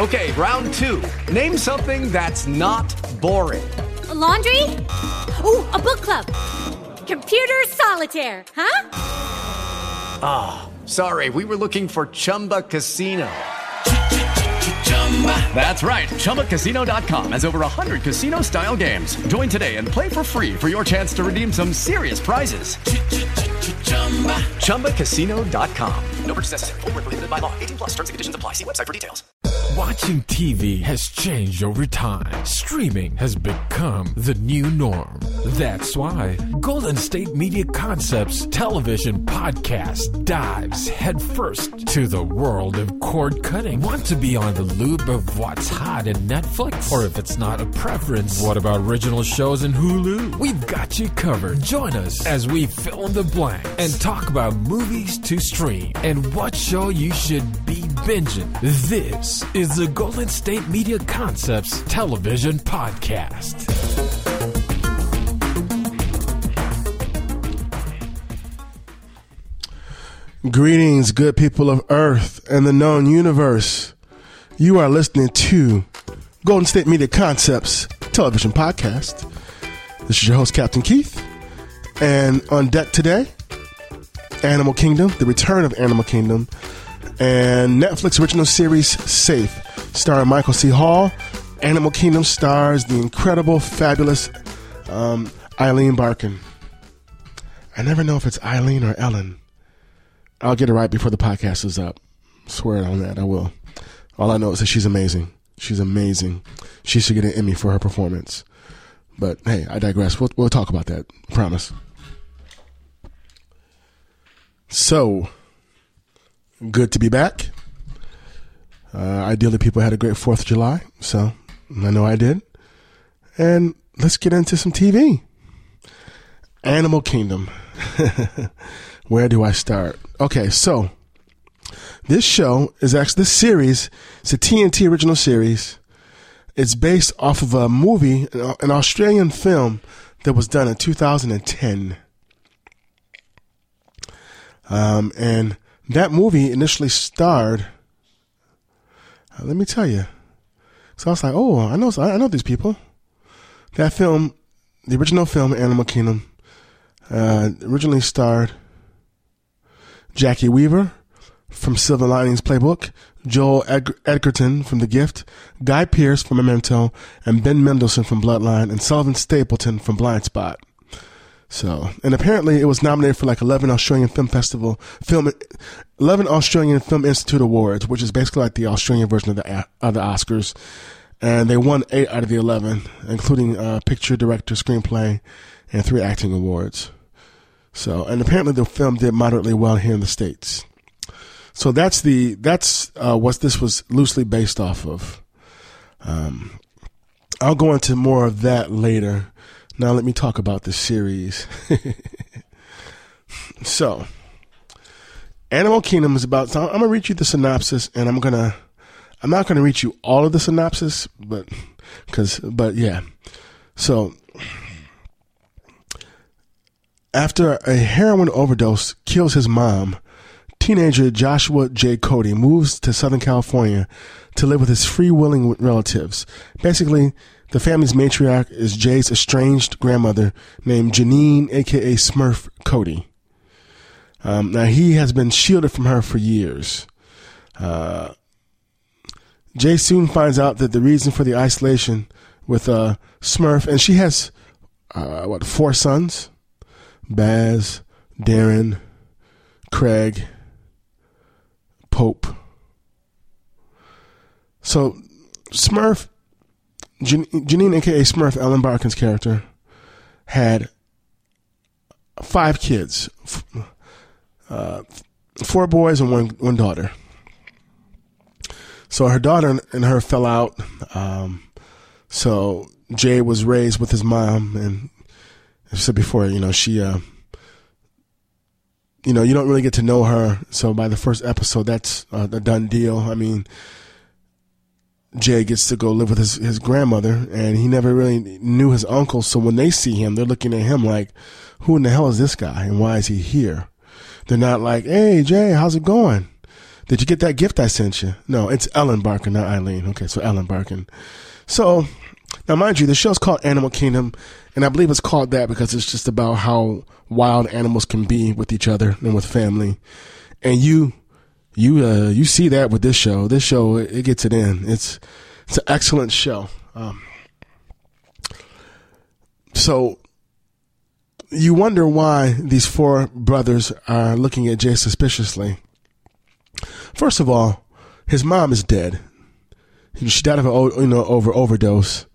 Okay, round two. Name something that's not boring. A laundry? Ooh, a book club. Computer solitaire, huh? Ah, oh, sorry, we were looking for Chumba Casino. That's right, ChumbaCasino.com has over 100 casino-style games. Join today and play for free for your chance to redeem some serious prizes. ChumbaCasino.com. No purchase necessary. Void where prohibited by law. 18+ terms and conditions apply. See website for details. Watching TV has changed over time. Streaming has become the new norm. That's why Golden State Media Concepts television podcast dives headfirst to the world of cord cutting. Want to be on the loop of what's hot in Netflix? Or if it's not a preference, what about original shows in Hulu? We've got you covered. Join us as we fill in the blank and talk about movies to stream and what show you should be binging. This is the Golden State Media Concepts television podcast. Greetings, good people of Earth and the known universe. You are listening to Golden State Media Concepts television podcast. This is your host, Captain Keith. And on deck today, Animal Kingdom, the return of Animal Kingdom, and Netflix original series Safe, starring Michael C. Hall. Animal Kingdom stars the incredible, fabulous Eileen Barkin. I never know if it's Eileen or Ellen. I'll get it right before the podcast is up. Swear on that, I will. All I know is that she's amazing. She's amazing. She should get an Emmy for her performance. But hey, I digress. We'll talk about that. I promise. So, good to be back. Ideally, people had a great 4th of July. So, I know I did. And let's get into some TV. Animal Kingdom. Where do I start? Okay, so this show is actually, this series, it's a TNT original series. It's based off of a movie, an Australian film that was done in 2010. And that movie initially starred, let me tell you. So I was like, oh, I know these people. That film, the original film, Animal Kingdom, originally starred Jackie Weaver from Silver Linings Playbook, Joel Edgerton from The Gift, Guy Pearce from Memento, and Ben Mendelsohn from Bloodline, and Sullivan Stapleton from Blind Spot. So, and apparently it was nominated for like 11 Australian Film Institute Awards, which is basically like the Australian version of the Oscars. And they won 8 out of the 11, including picture, director, screenplay, and 3 acting awards. So, and apparently the film did moderately well here in the States. So that's what this was loosely based off of. I'll go into more of that later. Now let me talk about the series. So, Animal Kingdom is about, so I'm gonna read you the synopsis, and I'm not gonna read you all of the synopsis, but yeah. So, after a heroin overdose kills his mom, teenager Joshua J. Cody moves to Southern California to live with his free-willing relatives. Basically, the family's matriarch is Jay's estranged grandmother named Janine, a.k.a. Smurf Cody. Now, he has been shielded from her for years. Jay soon finds out that the reason for the isolation with Smurf, and she has, 4 sons? Baz, Darren, Craig, Pope. So, Smurf, Janine, a.k.a. Smurf, Ellen Barkin's character, had 5 kids, 4 boys and one daughter. So her daughter and her fell out. So Jay was raised with his mom, and as I said before, she, you don't really get to know her. So by the first episode, that's a done deal. I mean, Jay gets to go live with his grandmother, and he never really knew his uncle. So when they see him, they're looking at him like, who in the hell is this guy, and why is he here? They're not like, hey, Jay, how's it going? Did you get that gift I sent you? No, it's Ellen Barkin, not Eileen. Okay, so Ellen Barkin. So, now mind you, the show's called Animal Kingdom, and I believe it's called that because it's just about how wild animals can be with each other and with family. And you see that with this show. This show, it gets it in. It's an excellent show. So you wonder why these four brothers are looking at Jay suspiciously. First of all, his mom is dead. She died of over overdose.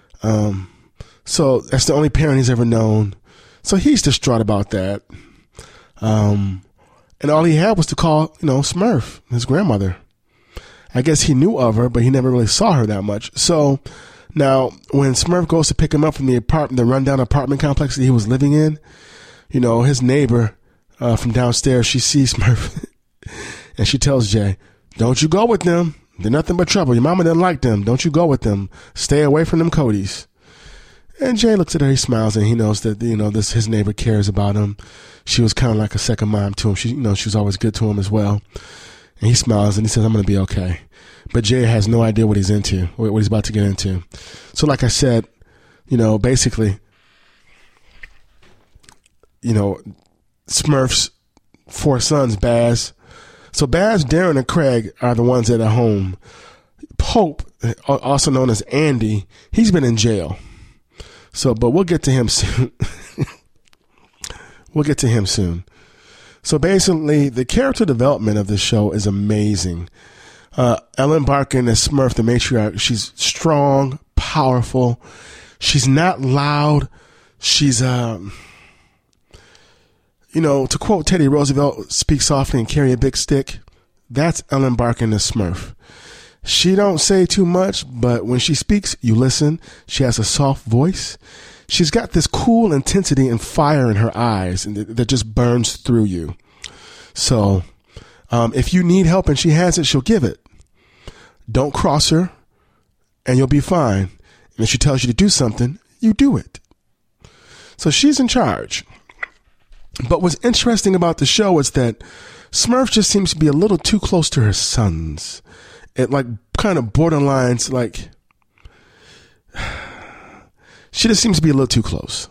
So that's the only parent he's ever known. So he's distraught about that. And all he had was to call, Smurf, his grandmother. I guess he knew of her, but he never really saw her that much. So now when Smurf goes to pick him up from the rundown apartment complex that he was living in, his neighbor from downstairs, she sees Smurf and she tells Jay, "Don't you go with them. They're nothing but trouble. Your mama didn't like them. Don't you go with them. Stay away from them Codys." And Jay looks at her, he smiles, and he knows that, his neighbor cares about him. She was kind of like a second mom to him. She was always good to him as well. And he smiles and he says, "I'm going to be okay." But Jay has no idea what he's into, what he's about to get into. So like I said, basically, Smurf's four sons, Baz. So Baz, Darren, and Craig are the ones that are home. Pope, also known as Andy, he's been in jail. So, but we'll get to him soon. So basically, the character development of this show is amazing. Ellen Barkin as Smurf, the matriarch, she's strong, powerful. She's not loud. She's, to quote Teddy Roosevelt, "Speak softly and carry a big stick." That's Ellen Barkin as Smurf. She don't say too much, but when she speaks, you listen. She has a soft voice. She's got this cool intensity and fire in her eyes that just burns through you. So, if you need help and she has it, she'll give it. Don't cross her and you'll be fine. And if she tells you to do something, you do it. So she's in charge. But what's interesting about the show is that Smurf just seems to be a little too close to her sons. It kind of borderlines, she just seems to be a little too close.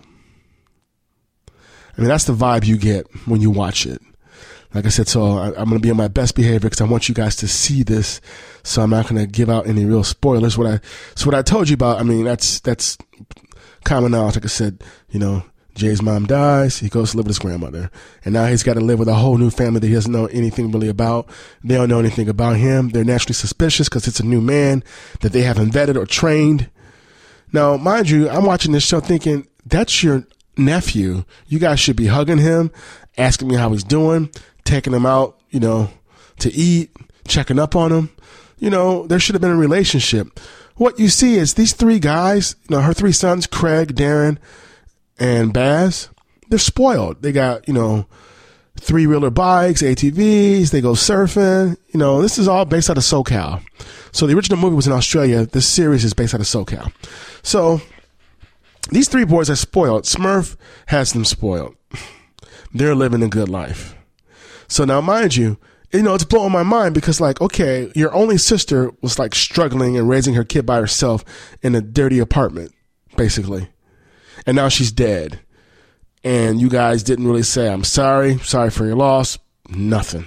I mean, that's the vibe you get when you watch it. Like I said, so I'm going to be on my best behavior because I want you guys to see this. So I'm not going to give out any real spoilers. What I told you about, I mean, that's common knowledge. Like I said, Jay's mom dies. He goes to live with his grandmother. And now he's got to live with a whole new family that he doesn't know anything really about. They don't know anything about him. They're naturally suspicious because it's a new man that they haven't vetted or trained. Now, mind you, I'm watching this show thinking, that's your nephew. You guys should be hugging him, asking me how he's doing, taking him out, to eat, checking up on him. There should have been a relationship. What you see is these three guys, her three sons, Craig, Darren, and Baz, they're spoiled. They got, three-wheeler bikes, ATVs, they go surfing. This is all based out of SoCal. So the original movie was in Australia. This series is based out of SoCal. So these three boys are spoiled. Smurf has them spoiled. They're living a good life. So now, mind you, it's blowing my mind because, okay, your only sister was, struggling and raising her kid by herself in a dirty apartment, basically. And now she's dead. And you guys didn't really say, "I'm sorry for your loss." Nothing.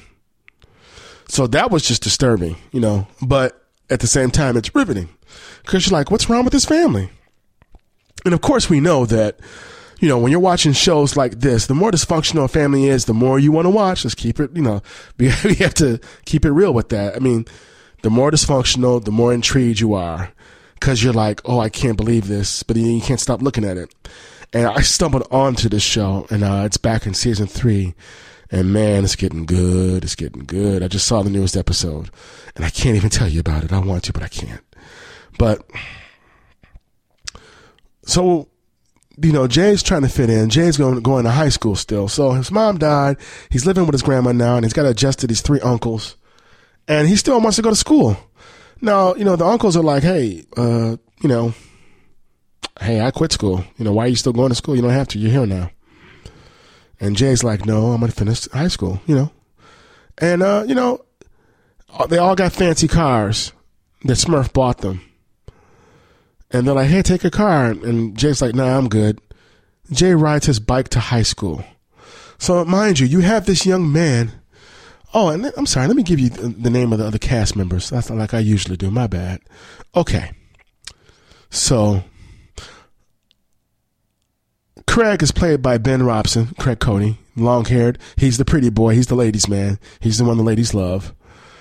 So that was just disturbing, but at the same time, it's riveting because you're like, what's wrong with this family? And of course we know that, when you're watching shows like this, the more dysfunctional a family is, the more you want to watch. Let's keep it, we have to keep it real with that. I mean, the more dysfunctional, the more intrigued you are because you're like, oh, I can't believe this, but you can't stop looking at it. And I stumbled onto this show, and it's back in season 3. And man, it's getting good. It's getting good. I just saw the newest episode, and I can't even tell you about it. I want to, but I can't. But so, Jay's trying to fit in. Jay's going to high school still. So his mom died. He's living with his grandma now, and he's got to adjust to these 3 uncles. And he still wants to go to school. Now, the uncles are like, hey, hey, I quit school. Why are you still going to school? You don't have to. You're here now. And Jay's like, no, I'm going to finish high school, And, they all got fancy cars that Smurf bought them. And they're like, hey, take a car. And Jay's like, nah, I'm good. Jay rides his bike to high school. So mind you, you have this young man. Oh, and I'm sorry, let me give you the name of the other cast members. That's not like I usually do. My bad. Okay. So Craig is played by Ben Robson, Craig Cody, long-haired. He's the pretty boy. He's the ladies' man. He's the one the ladies love.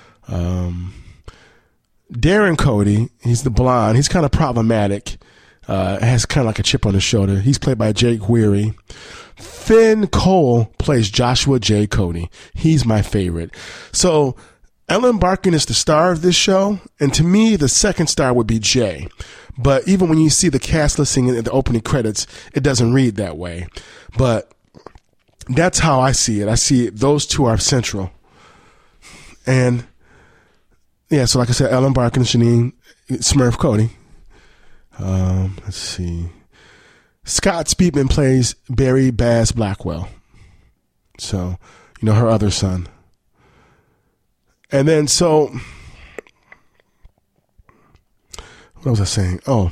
Darren Cody, he's the blonde. He's kind of problematic. Has kind of like a chip on his shoulder. He's played by Jake Weary. Finn Cole plays Joshua J. Cody. He's my favorite. So Ellen Barkin is the star of this show, and to me, the second star would be Jay. But even when you see the cast listing in the opening credits, it doesn't read that way. But that's how I see it. I see those two are central. And yeah, so like I said, Ellen Barkin, Janine, Smurf Cody. Let's see. Scott Speedman plays Barry Baz Blackwell. So, her other son. And then, so, what was I saying? Oh,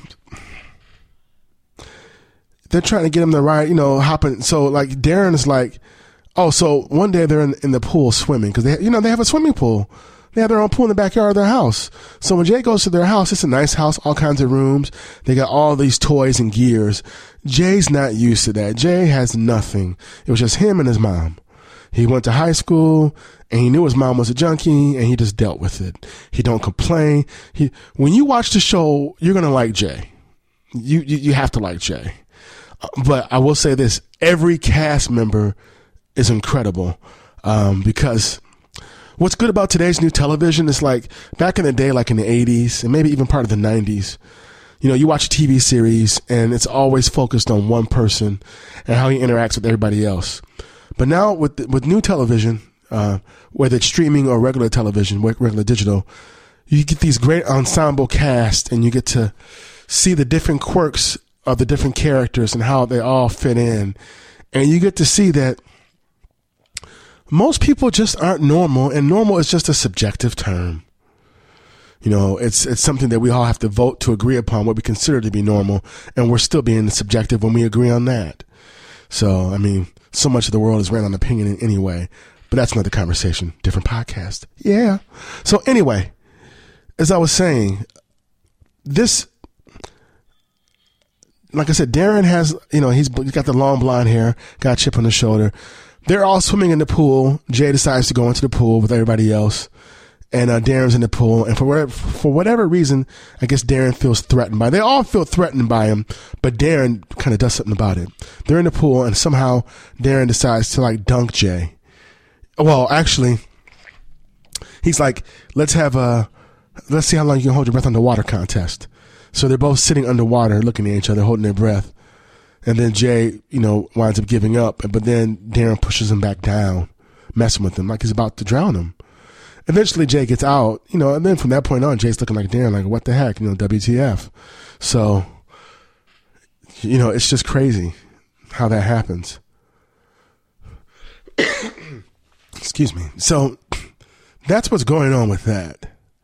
they're trying to get him to ride, hopping. So, like, Darren is like, oh, so one day they're in the pool swimming because they have a swimming pool. They have their own pool in the backyard of their house. So when Jay goes to their house, it's a nice house, all kinds of rooms. They got all these toys and gears. Jay's not used to that. Jay has nothing. It was just him and his mom. He went to high school and he knew his mom was a junkie and he just dealt with it. He don't complain. When you watch the show, you're going to like Jay. You have to like Jay. But I will say this, every cast member is incredible, because what's good about today's new television is like back in the day, like in the 80s and maybe even part of the 90s, you watch a TV series and it's always focused on one person and how he interacts with everybody else. But now with new television, whether it's streaming or regular television, regular digital, you get these great ensemble cast and you get to see the different quirks of the different characters and how they all fit in. And you get to see that most people just aren't normal, and normal is just a subjective term. It's something that we all have to vote to agree upon what we consider to be normal, and we're still being subjective when we agree on that. So, so much of the world is ran on opinion anyway, but that's another conversation, different podcast. Yeah. So anyway, as I was saying, this, like I said, Darren has, he's got the long blonde hair, got a chip on his shoulder. They're all swimming in the pool. Jay decides to go into the pool with everybody else. And Darren's in the pool. And for whatever reason, I guess Darren feels threatened by it. They all feel threatened by him, but Darren kind of does something about it. They're in the pool, and somehow Darren decides to, like, dunk Jay. Well, actually, he's like, let's see how long you can hold your breath underwater contest. So they're both sitting underwater, looking at each other, holding their breath. And then Jay, winds up giving up. But then Darren pushes him back down, messing with him like he's about to drown him. Eventually, Jay gets out, and then from that point on, Jay's looking like Darren, like, what the heck, WTF. So, it's just crazy how that happens. Excuse me. So, that's what's going on with that.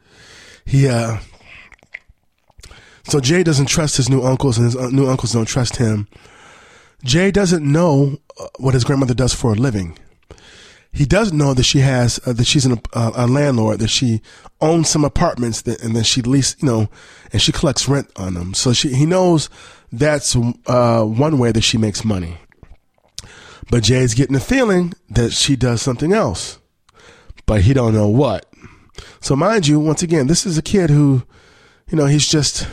So Jay doesn't trust his new uncles, and his new uncles don't trust him. Jay doesn't know what his grandmother does for a living. He doesn't know that she's a landlord, that she owns some apartments and that she leases, and she collects rent on them. So he knows that's one way that she makes money. But Jay's getting the feeling that she does something else, but he don't know what. So mind you, once again, this is a kid who, he's just,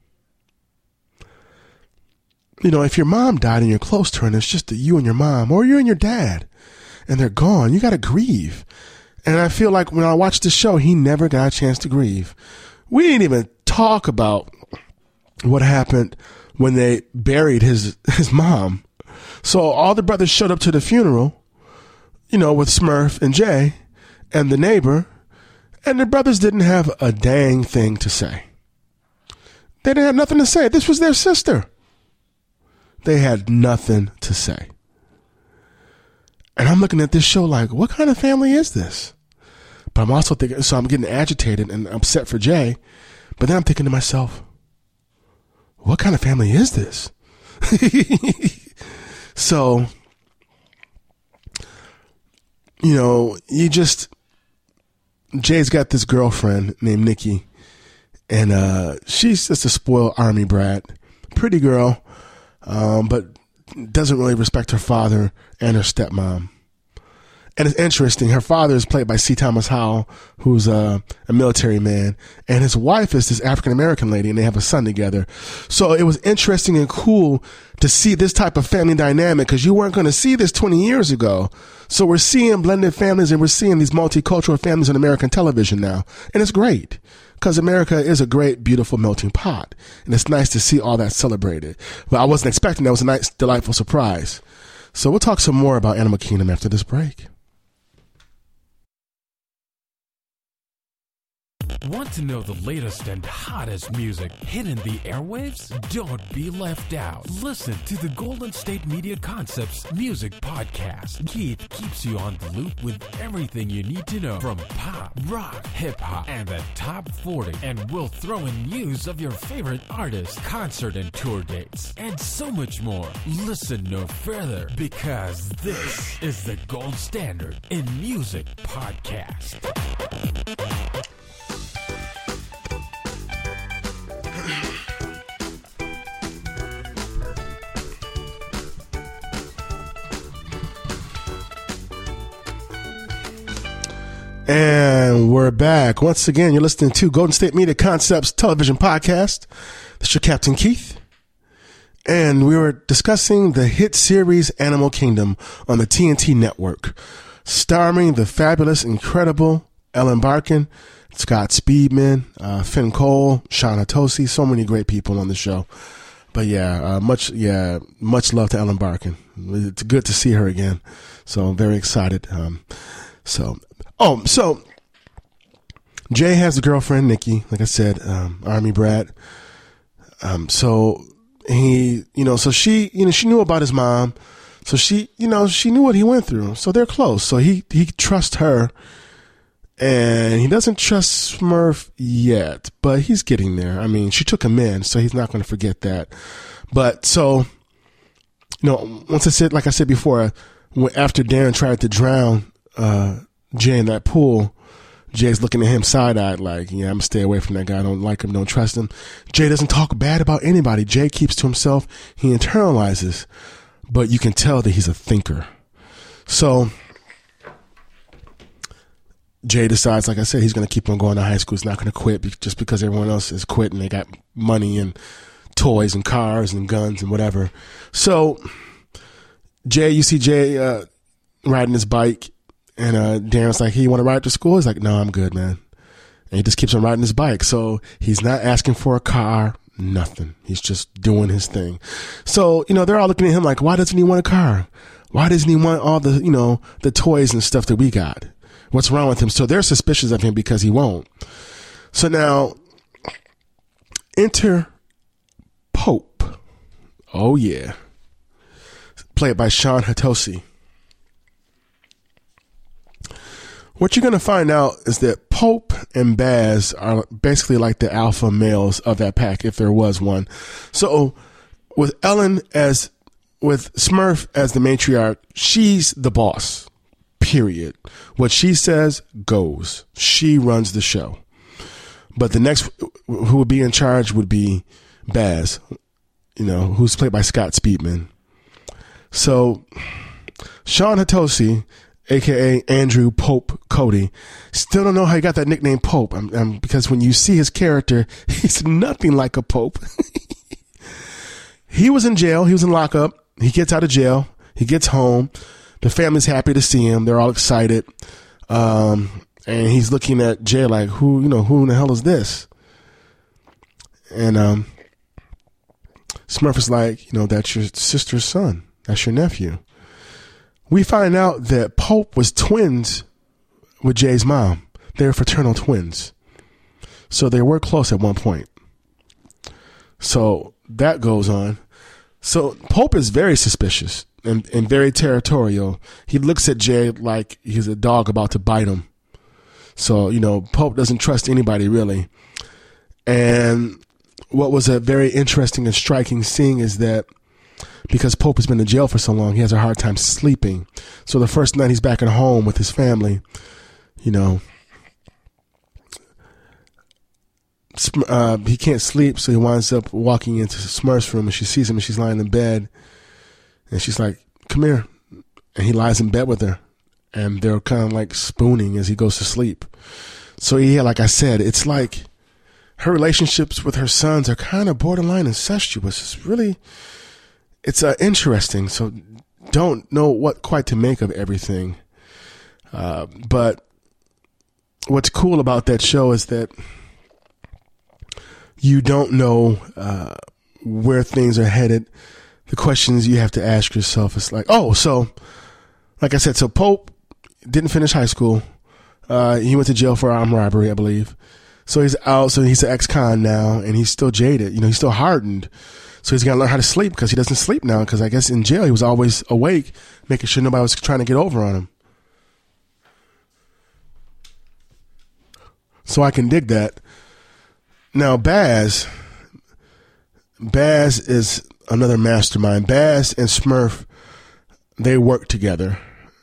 if your mom died and you're close to her and it's just you and your mom, or you and your dad, and they're gone, you got to grieve. And I feel like when I watched this show, he never got a chance to grieve. We didn't even talk about what happened when they buried his mom. So all the brothers showed up to the funeral, with Smurf and Jay and the neighbor, and the brothers didn't have a dang thing to say. They didn't have nothing to say. This was their sister. They had nothing to say. And I'm looking at this show like, what kind of family is this? But I'm also thinking, so I'm getting agitated and upset for Jay. But then I'm thinking to myself, what kind of family is this? So, you know, Jay's got this girlfriend named Nikki, and she's just a spoiled army brat, pretty girl, but doesn't really respect her father and her stepmom. And it's interesting, her father is played by C. Thomas Howell, who's a military man, and his wife is this African-American lady, and they have a son together. So it was interesting and cool to see this type of family dynamic, because you weren't going to see this 20 years ago. So we're seeing blended families, and we're seeing these multicultural families on American television now. And it's great, because America is a great, beautiful melting pot. And it's nice to see all that celebrated. But I wasn't expecting that. It was a nice, delightful surprise. So we'll talk some more about Animal Kingdom after this break. Want to know the latest and hottest music hitting the airwaves? Don't be left out. Listen to the Golden State Media Concepts Music Podcast. Keith keeps you on the loop with everything you need to know from pop, rock, hip-hop, and the top 40. And we'll throw in news of your favorite artists, concert and tour dates, and so much more. Listen no further, because this is the gold standard in music podcast. And we're back. Once again, you're listening to Golden State Media Concepts Television Podcast. This is your Captain Keith. And we were discussing the hit series Animal Kingdom on the TNT network, starring the fabulous, incredible Ellen Barkin, Scott Speedman, Finn Cole, Sean Hatosi, so many great people on the show. But much love to Ellen Barkin. It's good to see her again. So I'm very excited. So Jay has a girlfriend, Nikki, like I said, Army brat. So he, so she knew about his mom. So she knew what he went through. So they're close. So he trusts her, and he doesn't trust Smurf yet, but he's getting there. I mean, she took him in, so he's not going to forget that. But so, once like I said before, after Darren tried to drown, Jay in that pool, Jay's looking at him side-eyed like, I'm going to stay away from that guy. I don't like him. Don't trust him. Jay doesn't talk bad about anybody. Jay keeps to himself. He internalizes, but you can tell that he's a thinker. So Jay decides, like I said, he's going to keep on going to high school. He's not going to quit just because everyone else is quitting. They got money and toys and cars and guns and whatever. So you see Jay riding his bike. And Darren's like, hey, you want to ride to school? He's like, no, I'm good, man. And he just keeps on riding his bike. So he's not asking for a car, nothing. He's just doing his thing. So, they're all looking at him like, why doesn't he want a car? Why doesn't he want all the, the toys and stuff that we got? What's wrong with him? So they're suspicious of him because he won't. So now, enter Pope. Oh, yeah. Played by Sean Hatosi. What you're going to find out is that Pope and Baz are basically like the alpha males of that pack, if there was one. So with with Smurf as the matriarch, she's the boss, period. What she says goes. She runs the show. But the next who would be in charge would be Baz, who's played by Scott Speedman. So Sean Hatosi, a.k.a. Andrew Pope Cody, still don't know how he got that nickname Pope, because when you see his character, he's nothing like a Pope. He was in jail. He was in lockup. He gets out of jail. He gets home. The family's happy to see him. They're all excited. And he's looking at Jay like, who in the hell is this? And Smurf is like, that's your sister's son. That's your nephew. We find out that Pope was twins with Jay's mom. They were fraternal twins. So they were close at one point. So that goes on. So Pope is very suspicious and very territorial. He looks at Jay like he's a dog about to bite him. So, Pope doesn't trust anybody really. And what was a very interesting and striking scene is that because Pope has been in jail for so long, he has a hard time sleeping. So the first night he's back at home with his family, he can't sleep. So he winds up walking into Smurf's room, and she sees him, and she's lying in bed. And she's like, come here. And he lies in bed with her. And they're kind of like spooning as he goes to sleep. So yeah, like I said, it's like her relationships with her sons are kind of borderline incestuous. It's interesting. So don't know what quite to make of everything. But what's cool about that show is that you don't know where things are headed. The questions you have to ask yourself is like, like I said, so Pope didn't finish high school. He went to jail for armed robbery, I believe. So he's out. So he's an ex-con now, and he's still jaded. He's still hardened. So he's got to learn how to sleep because he doesn't sleep now. Because I guess in jail he was always awake, making sure nobody was trying to get over on him. So I can dig that. Now Baz is another mastermind. Baz and Smurf, they work together.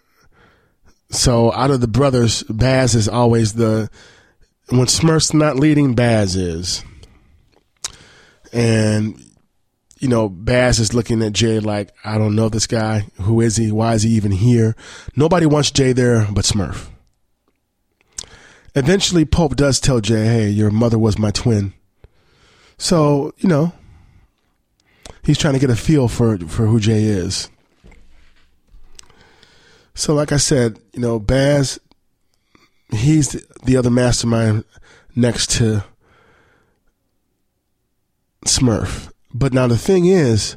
So out of the brothers, Baz is always when Smurf's not leading, Baz is. And, Baz is looking at Jay like, I don't know this guy. Who is he? Why is he even here? Nobody wants Jay there but Smurf. Eventually, Pope does tell Jay, hey, your mother was my twin. So, he's trying to get a feel for who Jay is. So like I said, Baz, he's the other mastermind next to Smurf. But now the thing is,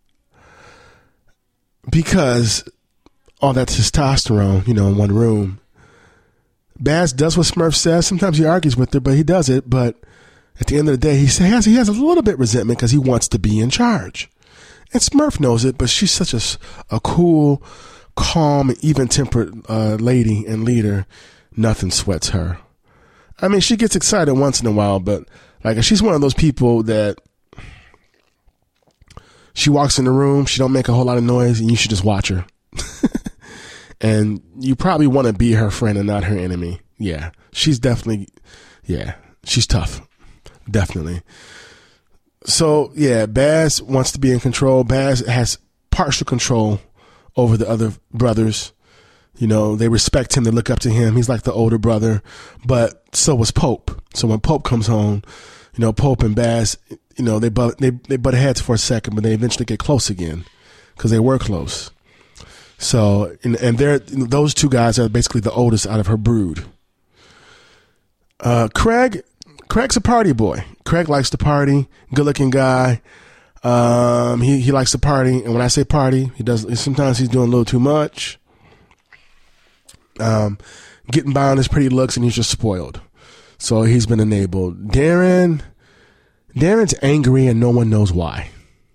because all that testosterone, in one room, Baz does what Smurf says. Sometimes he argues with her, but he does it. But at the end of the day, he has a little bit of resentment because he wants to be in charge. And Smurf knows it, but she's such a cool, calm, and even-tempered lady and leader. Nothing sweats her. I mean, she gets excited once in a while, but like she's one of those people that she walks in the room, she don't make a whole lot of noise, and you should just watch her. And you probably want to be her friend and not her enemy. Yeah, she's definitely, she's tough. Definitely. So, yeah, Baz wants to be in control. Baz has partial control over the other brothers. They respect him. They look up to him. He's like the older brother. But so was Pope. So when Pope comes home, Pope and Baz, they butt heads for a second, but they eventually get close again because they were close. So, and those two guys are basically the oldest out of her brood. Craig's a party boy. Craig likes to party. Good looking guy. He likes to party. And when I say party, sometimes he's doing a little too much. Getting by on his pretty looks, and he's just spoiled. So he's been enabled. Darren's angry and no one knows why.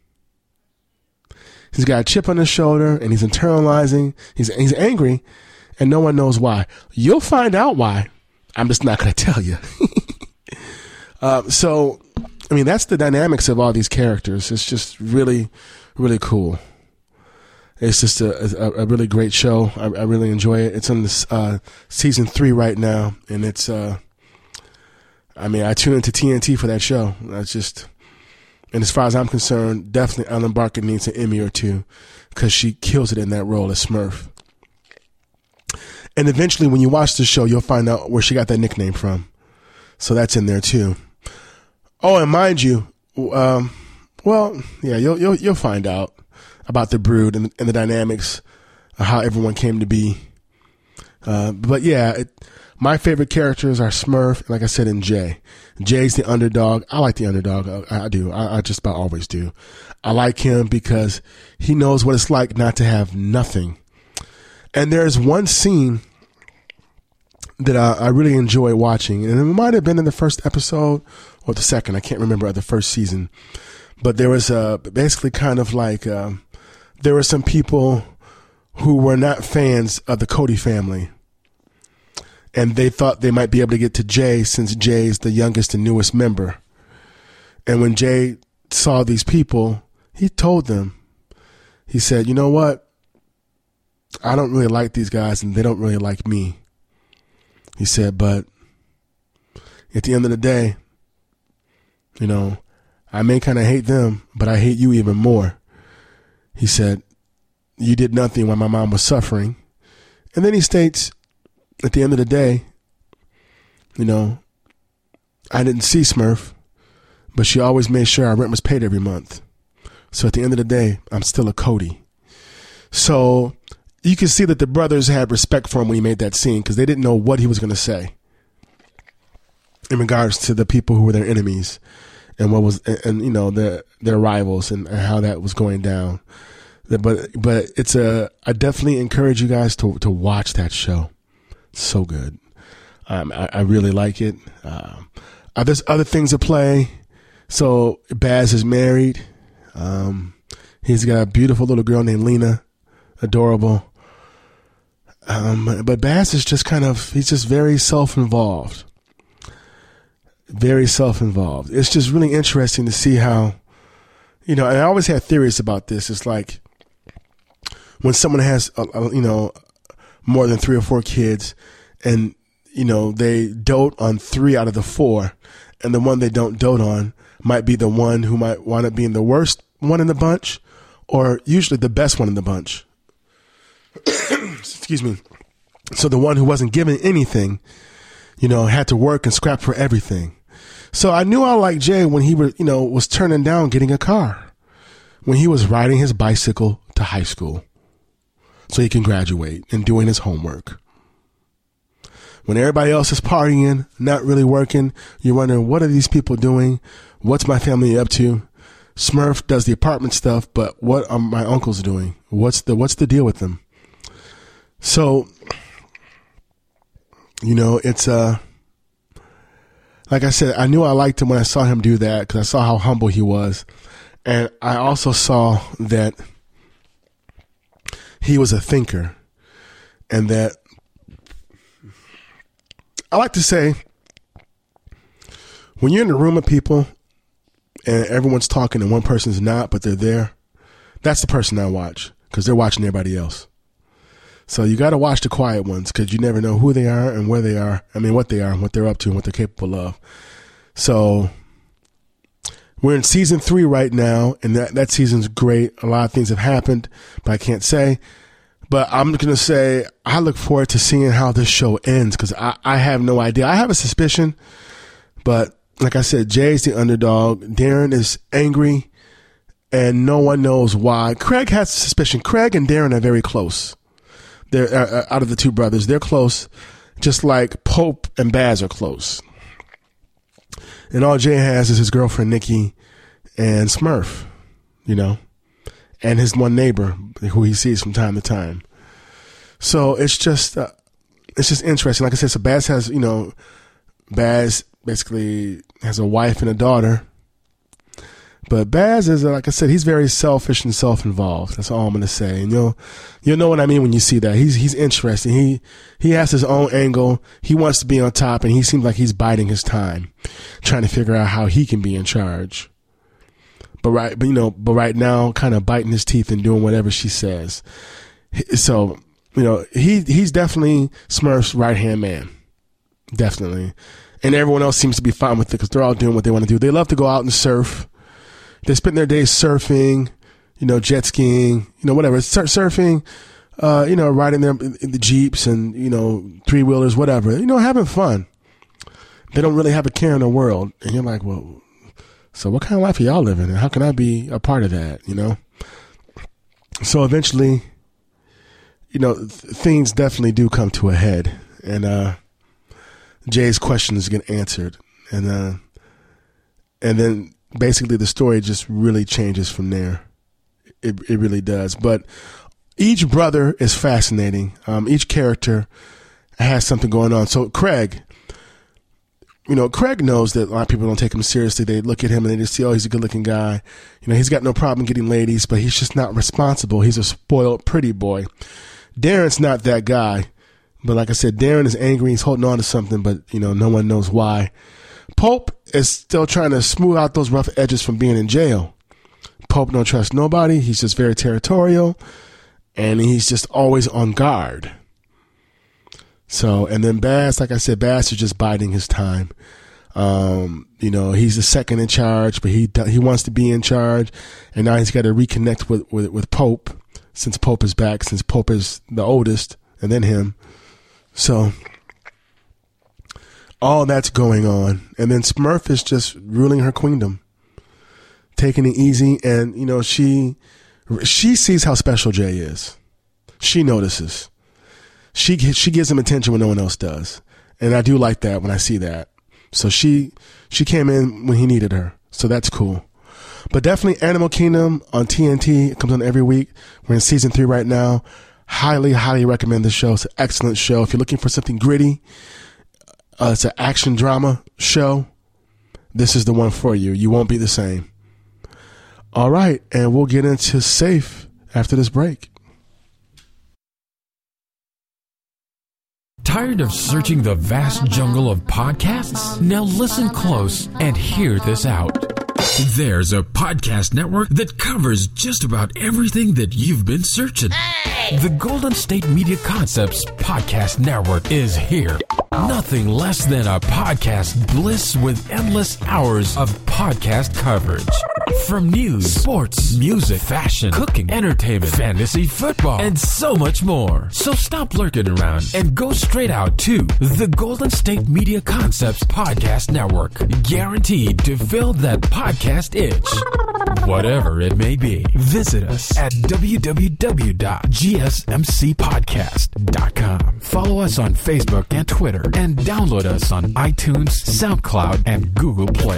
He's got a chip on his shoulder and he's internalizing. He's angry and no one knows why. You'll find out why. I'm just not going to tell you. So, I mean, that's the dynamics of all these characters. It's just really, really cool. It's just a really great show. I really enjoy it. It's on this season 3 right now, and it's I tune into TNT for that show. And as far as I'm concerned, definitely Ellen Barker needs an Emmy or two because she kills it in that role as Smurf. And eventually, when you watch the show, you'll find out where she got that nickname from. So that's in there too. Oh, and mind you, you'll find out about the brood and the dynamics of how everyone came to be. But yeah, my favorite characters are Smurf, and like I said, and Jay. Jay's the underdog. I like the underdog. I do. I just about always do. I like him because he knows what it's like not to have nothing. And there's one scene that I really enjoy watching, and it might have been in the first episode or the second. I can't remember, of the first season. But there was basically kind of like there were some people who were not fans of the Cody family. and they thought they might be able to get to Jay since Jay's the youngest and newest member. And when Jay saw these people, he told them, he said, you know what? I don't really like these guys and they don't really like me. He said, but at the end of the day, you know, I may kind of hate them, but I hate you even more. He said, you did nothing while my mom was suffering. And then he states, at the end of the day, you know, I didn't see Smurf, but she always made sure our rent was paid every month. So at the end of the day, I'm still a Cody. So you can see that the brothers had respect for him when he made that scene because they didn't know what he was going to say in regards to the people who were their enemies and what was, and you know, their rivals and how that was going down. But it's I definitely encourage you guys to watch that show. It's so good. I really like it. There's other things at play. So Baz is married. He's got a beautiful little girl named Lena, adorable. But Baz is just he's just very self-involved. Very self-involved. It's just really interesting to see how, you know, and I always had theories about this. It's like when someone has, you know, more than 3 or 4 kids and, you know, they dote on 3 out of the 4 and the one they don't dote on might be the one who might wind up being the worst one in the bunch or usually the best one in the bunch. Excuse me. So the one who wasn't given anything, you know, had to work and scrap for everything. So I knew I liked Jay when he was turning down getting a car, when he was riding his bicycle to high school so he can graduate and doing his homework. When everybody else is partying, not really working, you're wondering, what are these people doing? What's my family up to? Smurf does the apartment stuff, but what are my uncles doing? What's the deal with them? So, you know, it's like I said, I knew I liked him when I saw him do that because I saw how humble he was. And I also saw that he was a thinker and that I like to say when you're in a room of people and everyone's talking and one person's not, but they're there, that's the person I watch because they're watching everybody else. So you got to watch the quiet ones because you never know who they are and where they are. I mean, what they are and what they're up to and what they're capable of. So we're in season 3 right now, and that season's great. A lot of things have happened, but I can't say. But I'm going to say I look forward to seeing how this show ends because I have no idea. I have a suspicion, but like I said, Jay's the underdog. Darren is angry, and no one knows why. Craig has a suspicion. Craig and Darren are very close. They're out of the 2 brothers. They're close, just like Pope and Baz are close. And all Jay has is his girlfriend, Nikki, and Smurf, you know, and his one neighbor who he sees from time to time. So it's just interesting. Like I said, so Baz has, you know, Baz basically has a wife and a daughter. But Baz is, like I said, he's very selfish and self-involved. That's all I'm going to say. And you'll know what I mean when you see that. He's interesting. He has his own angle. He wants to be on top, and he seems like he's biding his time, trying to figure out how he can be in charge. But right now, kind of biting his teeth and doing whatever she says. So, you know, he's definitely Smurf's right-hand man. Definitely. And everyone else seems to be fine with it because they're all doing what they want to do. They love to go out and surf. They spend their days surfing, you know, jet skiing, you know, whatever. Surfing, you know, riding them in the Jeeps and, you know, 3-wheelers, whatever. You know, having fun. They don't really have a care in the world. And you're like, well, so what kind of life are y'all living? And how can I be a part of that, you know? So eventually, you know, things definitely do come to a head. And Jay's questions get answered. And then basically the story just really changes from there. It really does. But each brother is fascinating. Each character has something going on. So Craig, you know, Craig knows that a lot of people don't take him seriously. They look at him and they just see, oh, he's a good looking guy. You know, he's got no problem getting ladies, but he's just not responsible. He's a spoiled, pretty boy. Darren's not that guy. But like I said, Darren is angry. He's holding on to something, but, no one knows why. Pope is still trying to smooth out those rough edges from being in jail. Pope don't trust nobody. He's just very territorial, and he's just always on guard. So, and then Bass, like I said, Bass is just biding his time. He's the second in charge, but he wants to be in charge, and now he's got to reconnect with Pope, since Pope is back, since Pope is the oldest, and then him. So all that's going on. And then Smurf is just ruling her queendom, taking it easy. And, she sees how special Jay is. She notices. She gives him attention when no one else does. And I do like that when I see that. So she came in when he needed her. So that's cool. But definitely Animal Kingdom on TNT. It comes on every week. We're in season 3 right now. Highly, highly recommend this show. It's an excellent show. If you're looking for something gritty, it's an action drama show, this is the one for you. You won't be the same. All right, and we'll get into Safe after this break. Tired of searching the vast jungle of podcasts? Now listen close and hear this out. There's a podcast network that covers just about everything that you've been searching. Hey! The Golden State Media Concepts Podcast Network is here. Nothing less than a podcast bliss with endless hours of podcast coverage. From news, sports, music, fashion, cooking, entertainment, fantasy, football, and so much more. So stop lurking around and go straight out to the Golden State Media Concepts Podcast Network. Guaranteed to fill that podcast itch. Whatever it may be, visit us at www.gsmcpodcast.com. Follow us on Facebook and Twitter, and download us on iTunes, SoundCloud, and Google Play.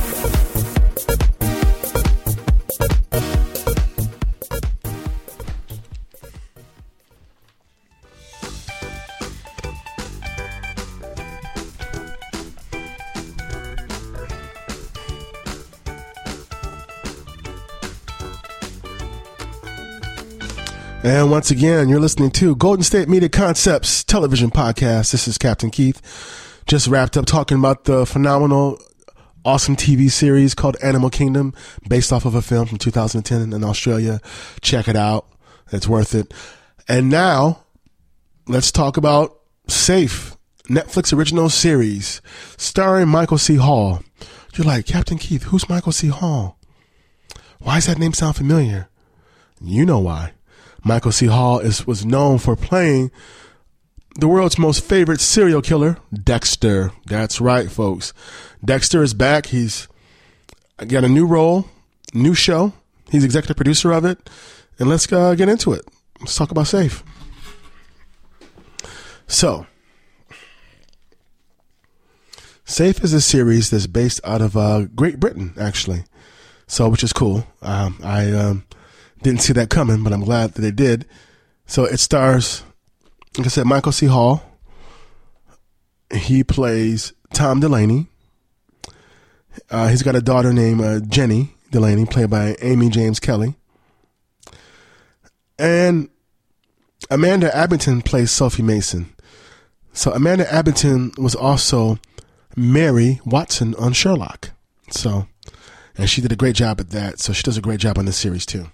And once again, you're listening to Golden State Media Concepts Television Podcast. This is Captain Keith. Just wrapped up talking about the phenomenal, awesome TV series called Animal Kingdom, based off of a film from 2010 in Australia. Check it out. It's worth it. And now, let's talk about Safe, Netflix original series, starring Michael C. Hall. You're like, Captain Keith, who's Michael C. Hall? Why does that name sound familiar? You know why. Michael C. Hall was known for playing the world's most favorite serial killer, Dexter. That's right, folks. Dexter is back. He's got a new role, new show. He's executive producer of it. And let's get into it. Let's talk about Safe. So, Safe is a series that's based out of Great Britain, actually. So, which is cool. I didn't see that coming, but I'm glad that they did. So it stars, like I said, Michael C. Hall. He plays Tom Delaney. He's got a daughter named Jenny Delaney, played by Amy James Kelly. And Amanda Abington plays Sophie Mason. So Amanda Abington was also Mary Watson on Sherlock. So, and she did a great job at that. So she does a great job on this series too.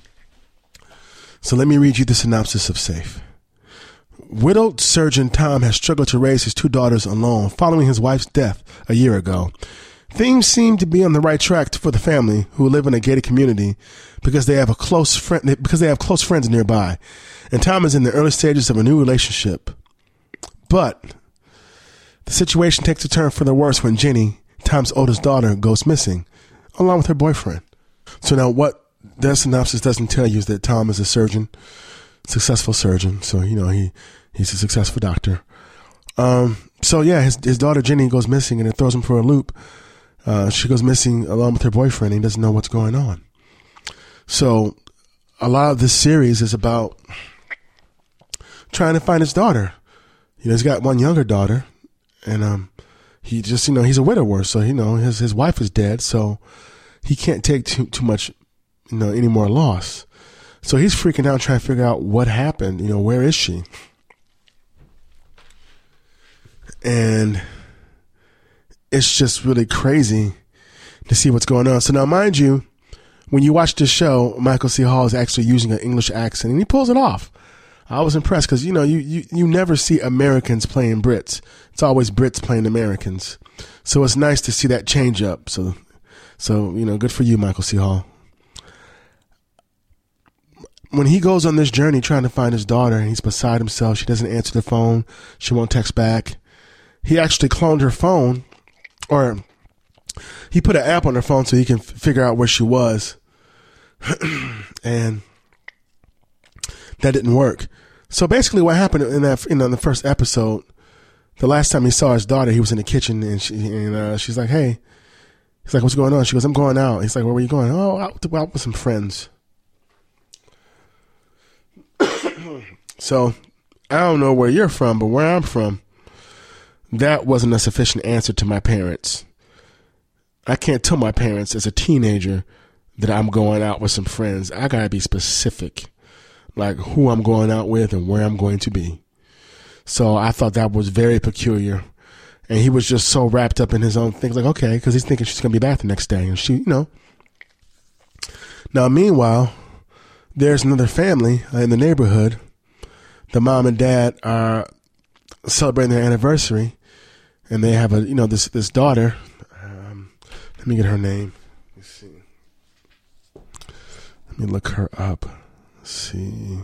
So let me read you the synopsis of Safe. Widowed surgeon Tom has struggled to raise his 2 daughters alone following his wife's death a year ago. Things seem to be on the right track for the family, who live in a gated community because they have close friends nearby. And Tom is in the early stages of a new relationship. But the situation takes a turn for the worse when Jenny, Tom's oldest daughter, goes missing, along with her boyfriend. So now what the synopsis doesn't tell you is that Tom is a surgeon, successful surgeon. So, he's a successful doctor. So yeah, his daughter Jenny goes missing, and it throws him for a loop. She goes missing along with her boyfriend, and he doesn't know what's going on. So a lot of this series is about trying to find his daughter. He's got one younger daughter, and he just, he's a widower. So, his wife is dead, so he can't take too much, any more loss. So he's freaking out trying to figure out what happened. Where is she? And it's just really crazy to see what's going on. So now, mind you, when you watch this show, Michael C. Hall is actually using an English accent, and he pulls it off. I was impressed because, you never see Americans playing Brits. It's always Brits playing Americans. So it's nice to see that change up. So good for you, Michael C. Hall. When he goes on this journey trying to find his daughter and he's beside himself, she doesn't answer the phone, she won't text back. He actually cloned her phone, or he put an app on her phone so he can figure out where she was. And that didn't work. So basically what happened in the first episode, the last time he saw his daughter, he was in the kitchen and she's like, hey, he's like, what's going on? She goes, I'm going out. He's like, where are you going? Oh, out with some friends. So I don't know where you're from, but where I'm from, that wasn't a sufficient answer to my parents. I can't tell my parents as a teenager that I'm going out with some friends. I gotta be specific, like who I'm going out with and where I'm going to be. So I thought that was very peculiar. And he was just so wrapped up in his own things, like, okay, because he's thinking she's going to be back the next day. And she, Now, meanwhile, there's another family in the neighborhood. The mom and dad are celebrating their anniversary. And they have this daughter. Let me get her name. Let's see. Let me look her up. Let's see.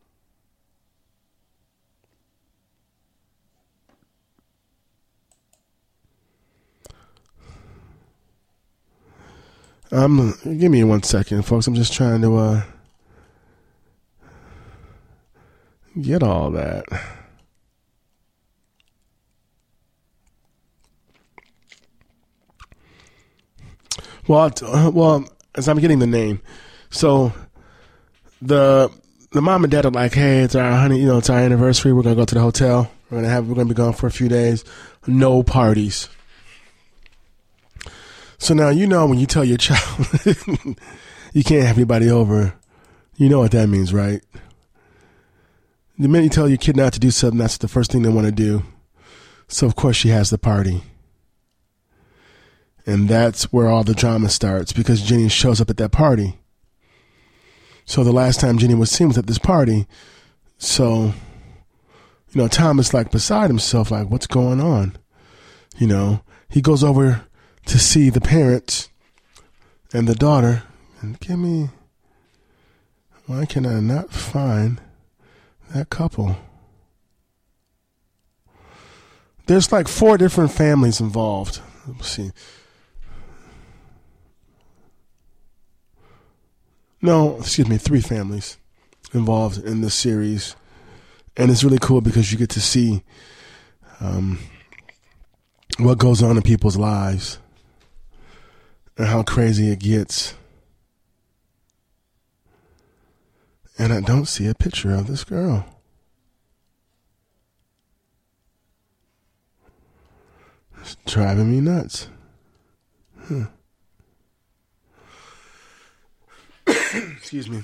Give me 1 second, folks. I'm just trying to get all that. Well, as I'm getting the name, so the mom and dad are like, hey, it's our it's our anniversary. We're gonna go to the hotel. We're gonna be gone for a few days. No parties. So now, when you tell your child you can't have anybody over, you know what that means, right? The minute you tell your kid not to do something, that's the first thing they want to do. So, of course, she has the party. And that's where all the drama starts, because Jenny shows up at that party. So the last time Jenny was seen was at this party. So, Tom is like beside himself, like, what's going on? He goes over to see the parents and the daughter, and why can I not find that couple? There's like 4 different families involved. Let's see. No, excuse me, 3 families involved in this series. And it's really cool because you get to see what goes on in people's lives and how crazy it gets. And I don't see a picture of this girl. It's driving me nuts. Excuse me.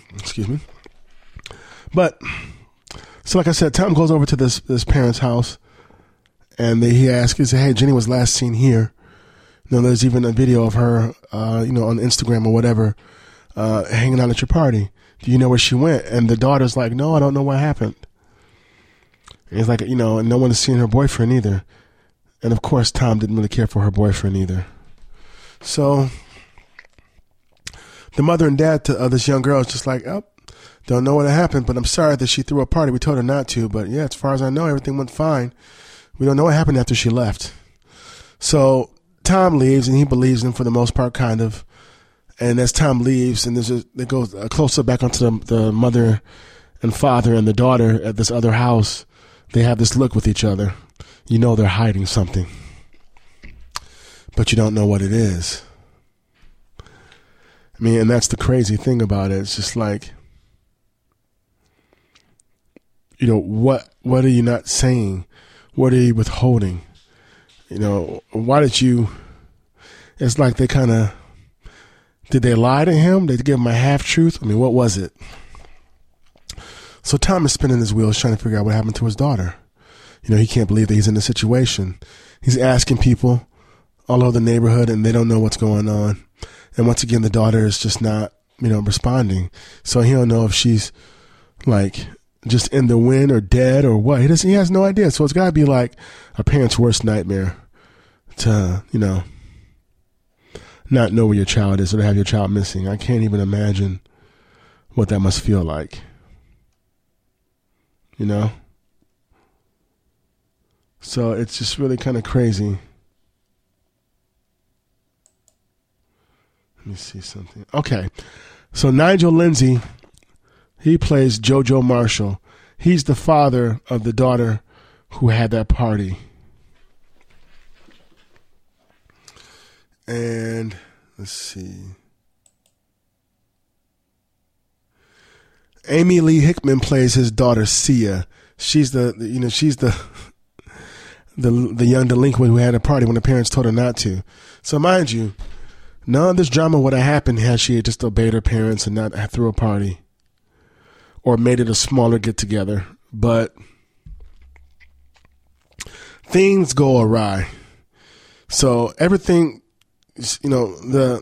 But, so like I said, Tom goes over to this parent's house, and he asks, hey, Jenny was last seen here. There's even a video of her, on Instagram or whatever, hanging out at your party. Do you know where she went? And the daughter's like, no, I don't know what happened. And he's like, and no one has seen her boyfriend either. And of course, Tom didn't really care for her boyfriend either. So the mother and dad to this young girl is just like, don't know what happened, but I'm sorry that she threw a party. We told her not to, but yeah, as far as I know, everything went fine. We don't know what happened after she left. So Tom leaves, and he believes him for the most part, kind of. And as Tom leaves, and there goes a close-up back onto the mother and father and the daughter at this other house. They have this look with each other. They're hiding something, but you don't know what it is. And that's the crazy thing about it. It's just like, what are you not saying? What are you withholding? Why did you, it's like they did they lie to him? Did they give him a half-truth? What was it? So Tom is spinning his wheels trying to figure out what happened to his daughter. he can't believe that he's in this situation. He's asking people all over the neighborhood, and they don't know what's going on. And once again, the daughter is just not, responding. So he don't know if she's like just in the wind or dead or what. He has no idea. So it's got to be like a parent's worst nightmare to, not know where your child is or to have your child missing. I can't even imagine what that must feel like. So it's just really kind of crazy. Let me see something. Okay. So Nigel Lindsay, he plays JoJo Marshall. He's the father of the daughter who had that party. And let's see. Amy Lee Hickman plays his daughter Sia. She's the young delinquent who had a party when the parents told her not to. So mind you, none of this drama would have happened had she just obeyed her parents and not threw a party or made it a smaller get-together. But things go awry. So everything, the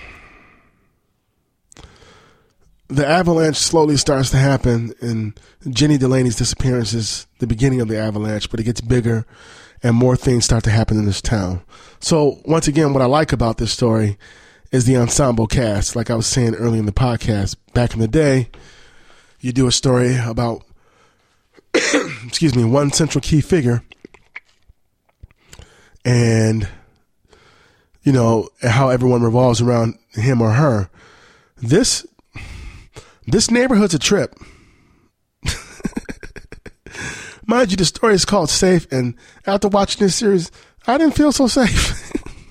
avalanche slowly starts to happen, and Jenny Delaney's disappearance is the beginning of the avalanche, but it gets bigger and more things start to happen in this town. So once again, what I like about this story is the ensemble cast. Like I was saying earlier in the podcast, back in the day, you do a story about, one central key figure, and, how everyone revolves around him or her. This neighborhood's a trip. Mind you, the story is called Safe, and after watching this series, I didn't feel so safe.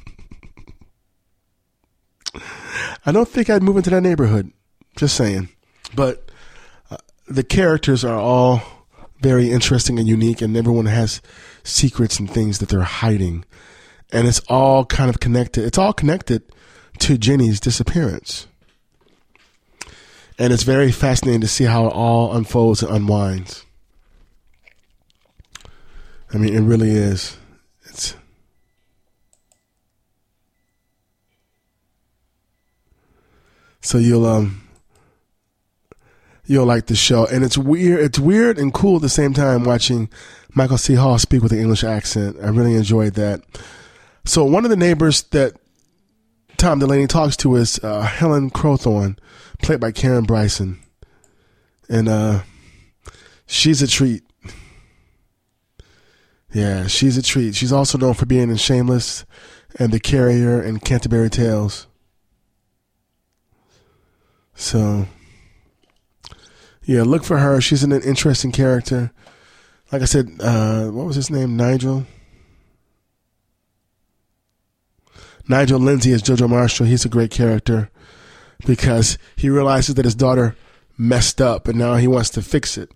I don't think I'd move into that neighborhood. Just saying. But the characters are all very interesting and unique, and everyone has secrets and things that they're hiding. And it's all kind of connected. It's all connected to Jenny's disappearance. And it's very fascinating to see how it all unfolds and unwinds. I mean, it really is. So you'll like the show, and it's weird and cool at the same time watching Michael C. Hall speak with an English accent. I really enjoyed that. So one of the neighbors that Tom Delaney talks to is Helen Crowthorne, played by Karen Bryson, and she's a treat. Yeah, she's a treat. She's also known for being in Shameless and The Carrier and Canterbury Tales. So, yeah, look for her. She's an interesting character. Like I said, what was his name? Nigel Lindsay as JoJo Marshall. He's a great character because he realizes that his daughter messed up and now he wants to fix it.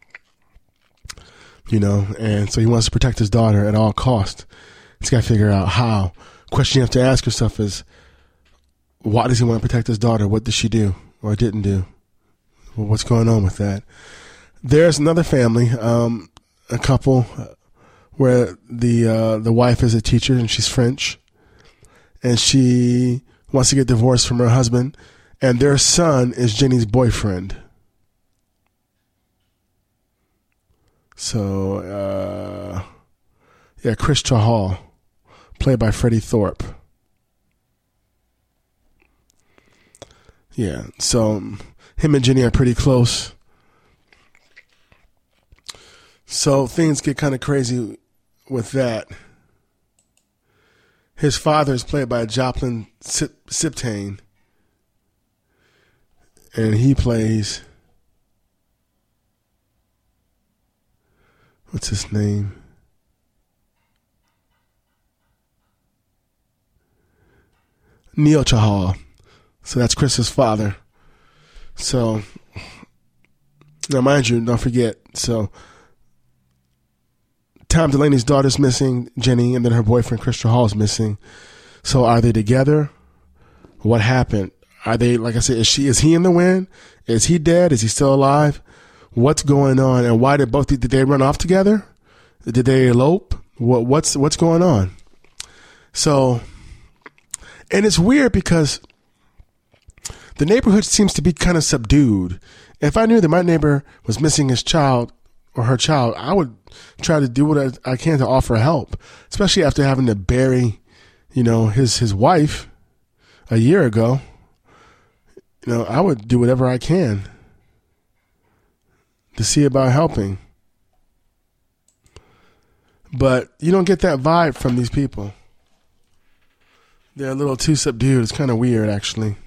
And so he wants to protect his daughter at all costs. He's got to figure out how. Question you have to ask yourself is, why does he want to protect his daughter? What did she do or didn't do? Well, what's going on with that? There's another family, a couple where the wife is a teacher and she's French, and she wants to get divorced from her husband, and their son is Jenny's boyfriend. So, Chris Chahal, played by Freddie Thorpe. Yeah, so him and Jenny are pretty close. So things get kind of crazy with that. His father is played by Joplin Siptane, and he plays, what's his name? Neil Chahal. So that's Chris's father. So, now mind you, don't forget, so Tom Delaney's daughter's missing, Jenny, and then her boyfriend, Chris Chahal, is missing. So are they together? What happened? Are they, like I said, is he in the wind? Is he dead? Is he still alive? What's going on? And why did they run off together? Did they elope? What's going on? So, and it's weird because the neighborhood seems to be kind of subdued. If I knew that my neighbor was missing his child or her child, I would try to do what I can to offer help, especially after having to bury, his wife a year ago. I would do whatever I can to see about helping. But you don't get that vibe from these people. They're a little too subdued. It's kind of weird, actually.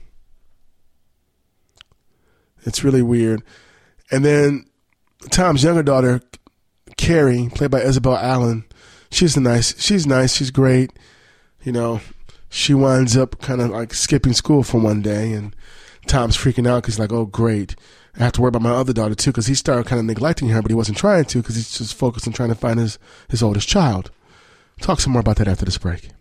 It's really weird. And then Tom's younger daughter, Carrie, played by Isabel Allen, she's nice. She's great. She winds up kind of like skipping school for one day, and Tom's freaking out because he's like, oh, great. I have to worry about my other daughter, too, because he started kind of neglecting her, but he wasn't trying to because he's just focused on trying to find his oldest child. Talk some more about that after this break.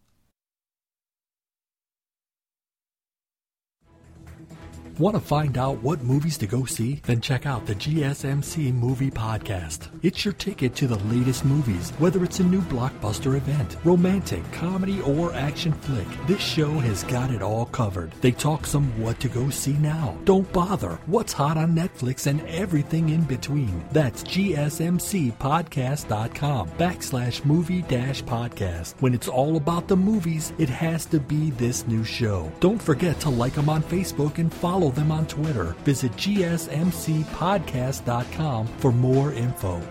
Want to find out what movies to go see? Then check out the GSMC Movie Podcast. It's your ticket to the latest movies, whether it's a new blockbuster event, romantic, comedy, or action flick. This show has got it all covered. They talk some what to go see now. Don't bother. What's hot on Netflix and everything in between. That's GSMCpodcast.com/movie-podcast. When it's all about the movies, it has to be this new show. Don't forget to like them on Facebook and follow them on Twitter. Visit GSMCpodcast.com for more info.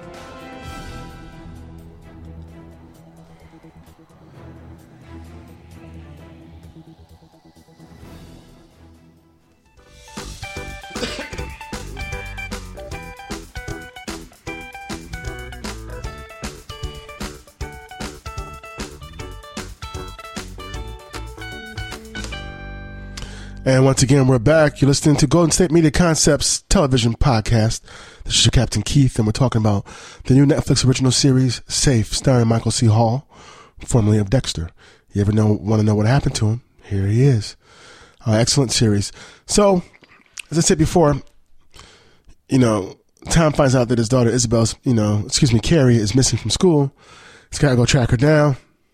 And once again, we're back. You're listening to Golden State Media Concepts television podcast. This is your Captain Keith, and we're talking about the new Netflix original series, Safe, starring Michael C. Hall, formerly of Dexter. You ever want to know what happened to him? Here he is. Excellent series. So, as I said before, Tom finds out that his daughter Carrie is missing from school. He's got to go track her down.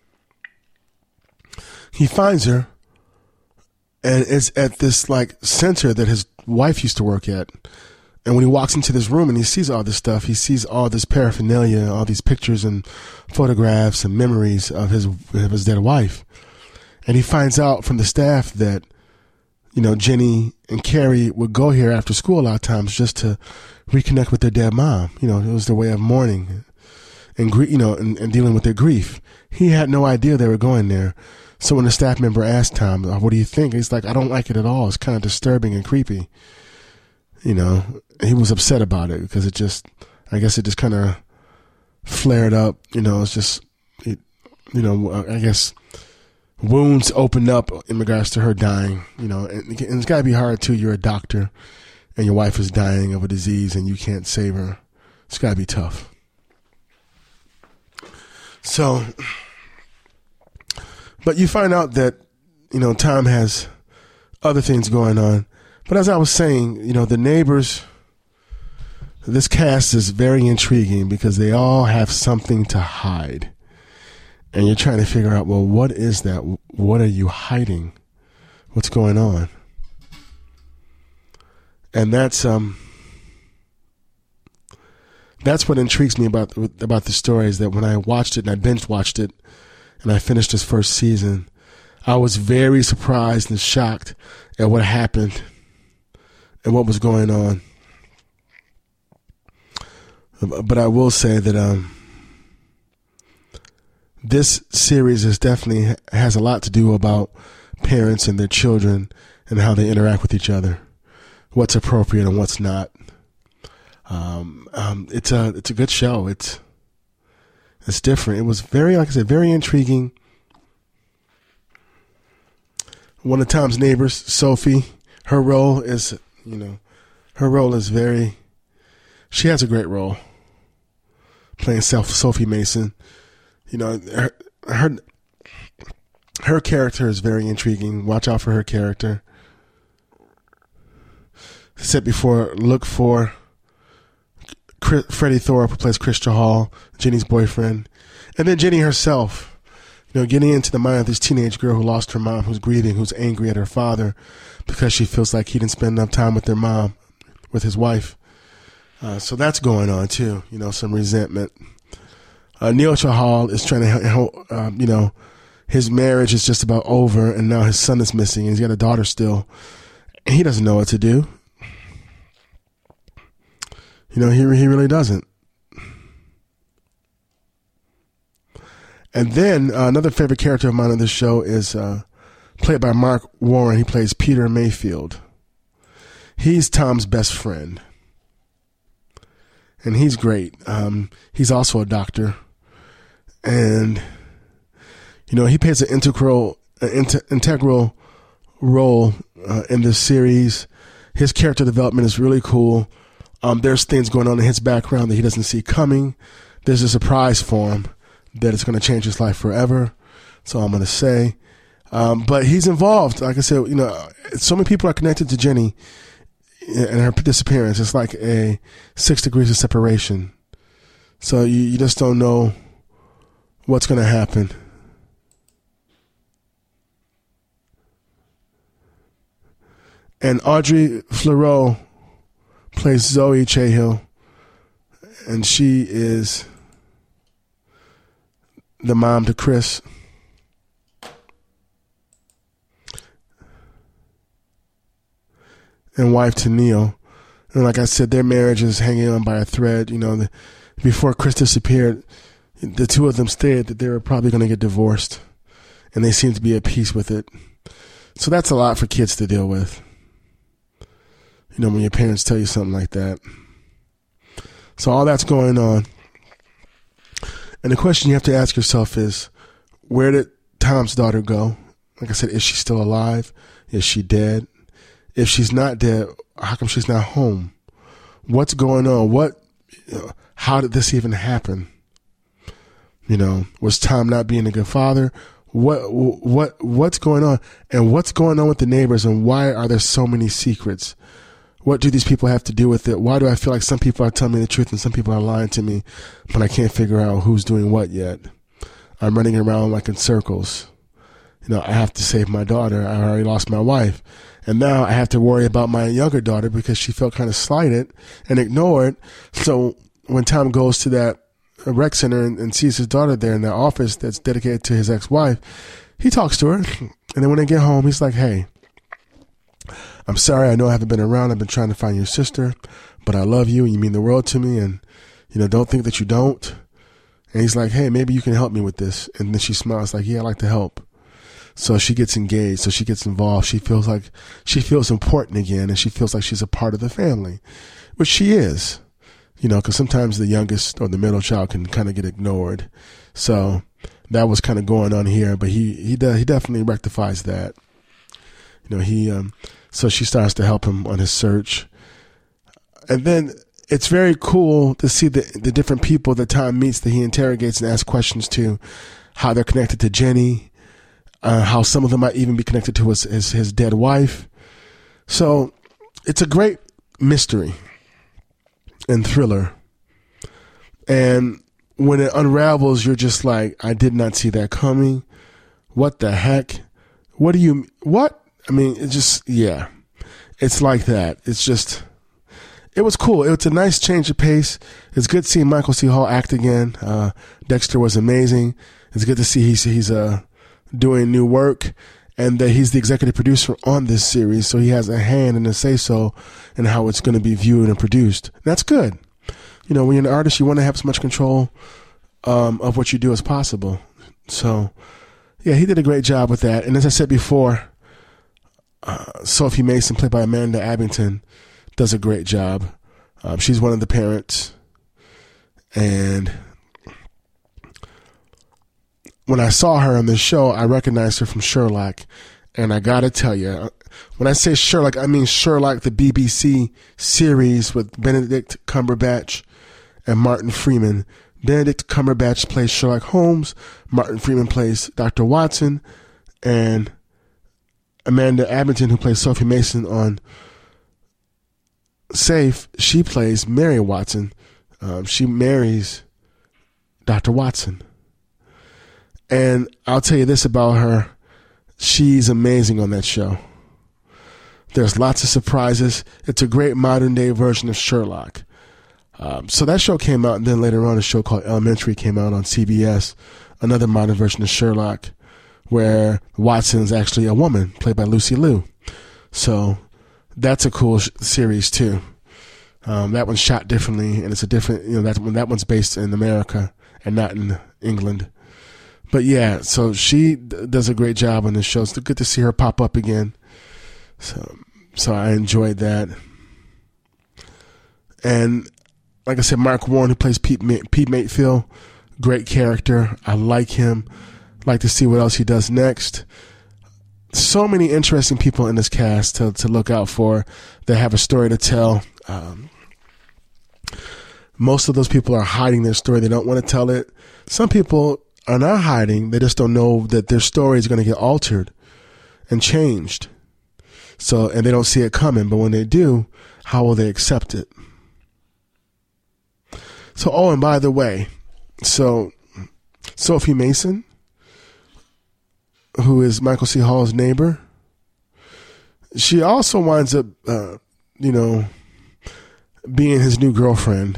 He finds her. And it's at this center that his wife used to work at. And when he walks into this room and he sees all this stuff, he sees all this paraphernalia, all these pictures and photographs and memories of his dead wife. And he finds out from the staff that, Jenny and Carrie would go here after school a lot of times just to reconnect with their dead mom. It was their way of mourning and and dealing with their grief. He had no idea they were going there. So when a staff member asked Tom, what do you think? He's like, I don't like it at all. It's kind of disturbing and creepy. He was upset about it because I guess it just kind of flared up. It's just, I guess wounds opened up in regards to her dying, and it's got to be hard too. You're a doctor and your wife is dying of a disease and you can't save her. It's got to be tough. So, but you find out that, Tom has other things going on. But as I was saying, the neighbors, this cast is very intriguing because they all have something to hide. And you're trying to figure out, well, what is that? What are you hiding? What's going on? And that's what intrigues me about the story is that when I watched it and I binge watched it, and I finished this first season, I was very surprised and shocked at what happened and what was going on. But I will say that this series definitely has a lot to do about parents and their children and how they interact with each other, what's appropriate and what's not. It's a good show. It's different. It was very, like I said, very intriguing. One of Tom's neighbors, Sophie, her role is very, she has a great role playing Sophie Mason. Her character is very intriguing. Watch out for her character. I said before, look for Freddie Thorpe, who plays Christian Hall, Jenny's boyfriend. And then Jenny herself, getting into the mind of this teenage girl who lost her mom, who's grieving, who's angry at her father because she feels like he didn't spend enough time with their mom, with his wife. So that's going on too, some resentment. Neil Chahal is trying to, his marriage is just about over, and now his son is missing, and he's got a daughter still, and he doesn't know what to do. He really doesn't. And then another favorite character of mine on this show is played by Mark Warren. He plays Peter Mayfield. He's Tom's best friend. And he's great. He's also a doctor. And, he plays an integral role in this series. His character development is really cool. There's things going on in his background that he doesn't see coming. There's a surprise for him that it's going to change his life forever. That's all I'm going to say. But he's involved. Like I said, so many people are connected to Jenny and her disappearance. It's like a 6 degrees of separation. So you just don't know what's going to happen. And Audrey Fleurot plays Zoe Chahill, and she is the mom to Chris. And wife to Neil. And like I said, their marriage is hanging on by a thread. Before Chris disappeared, the two of them stated that they were probably going to get divorced, and they seem to be at peace with it. So that's a lot for kids to deal with. When your parents tell you something like that. So all that's going on. And the question you have to ask yourself is, where did Tom's daughter go? Like I said, is she still alive? Is she dead? If she's not dead, how come she's not home? What's going on? How did this even happen? Was Tom not being a good father? What's going on? And what's going on with the neighbors, and why are there so many secrets? What do these people have to do with it? Why do I feel like some people are telling me the truth and some people are lying to me, but I can't figure out who's doing what yet? I'm running around like in circles. I have to save my daughter. I already lost my wife. And now I have to worry about my younger daughter because she felt kind of slighted and ignored. So when Tom goes to that rec center and sees his daughter there in that office that's dedicated to his ex-wife, he talks to her. And then when they get home, he's like, hey, I'm sorry. I know I haven't been around. I've been trying to find your sister, but I love you and you mean the world to me. And, don't think that you don't. And he's like, hey, maybe you can help me with this. And then she smiles like, yeah, I'd like to help. So she gets engaged. So she gets involved. She feels important again. And she feels like she's a part of the family, which she is, because sometimes the youngest or the middle child can kind of get ignored. So that was kind of going on here, but he definitely rectifies that. So she starts to help him on his search. And then it's very cool to see the different people that Tom meets that he interrogates and asks questions to, how they're connected to Jenny, how some of them might even be connected to his dead wife. So it's a great mystery and thriller. And when it unravels, you're just like, I did not see that coming. What the heck? What? I mean, it's just, yeah, it's like that. It was cool. It was a nice change of pace. It's good seeing Michael C. Hall act again. Dexter was amazing. It's good to see he's doing new work, and that he's the executive producer on this series. So he has a hand and a say-so in how it's going to be viewed and produced. That's good. When you're an artist, you want to have as much control of what you do as possible. So, yeah, he did a great job with that. And as I said before, Sophie Mason, played by Amanda Abington, does a great job. She's one of the parents. And when I saw her on the show, I recognized her from Sherlock. And I got to tell you, when I say Sherlock, I mean Sherlock, the BBC series with Benedict Cumberbatch and Martin Freeman. Benedict Cumberbatch plays Sherlock Holmes. Martin Freeman plays Dr. Watson. And Amanda Abington, who plays Sophie Mason on Safe, she plays Mary Watson, she marries Dr. Watson. And I'll tell you this about her. She's amazing on that show. There's lots of surprises. It's a great modern day version of Sherlock. So that show came out, and then later on a show called Elementary came out on CBS, another modern version of Sherlock, where Watson is actually a woman, played by Lucy Liu. So that's a cool series too. That one's shot differently, and it's a different, that one's based in America and not in England. But yeah, so she does a great job on this show. It's good to see her pop up again. So I enjoyed that. And like I said, Mark Warren, who plays Pete Matefield, great character. I like him. Like to see what else he does next. So many interesting people in this cast to look out for that have a story to tell. Most of those people are hiding their story. They don't want to tell it. Some people are not hiding. They just don't know that their story is going to get altered and changed. And they don't see it coming. But when they do, how will they accept it? So, and by the way, Sophie Mason, who is Michael C. Hall's neighbor, she also winds up, being his new girlfriend.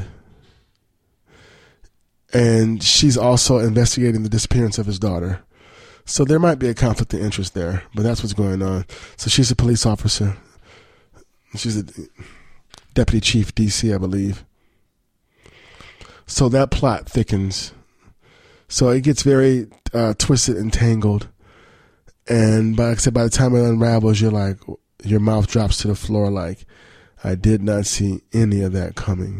And she's also investigating the disappearance of his daughter. So there might be a conflict of interest there, but that's what's going on. So she's a police officer. She's a deputy chief DC, I believe. So that plot thickens. So it gets very twisted and tangled. And like I said, by the time it unravels, your mouth drops to the floor like, I did not see any of that coming.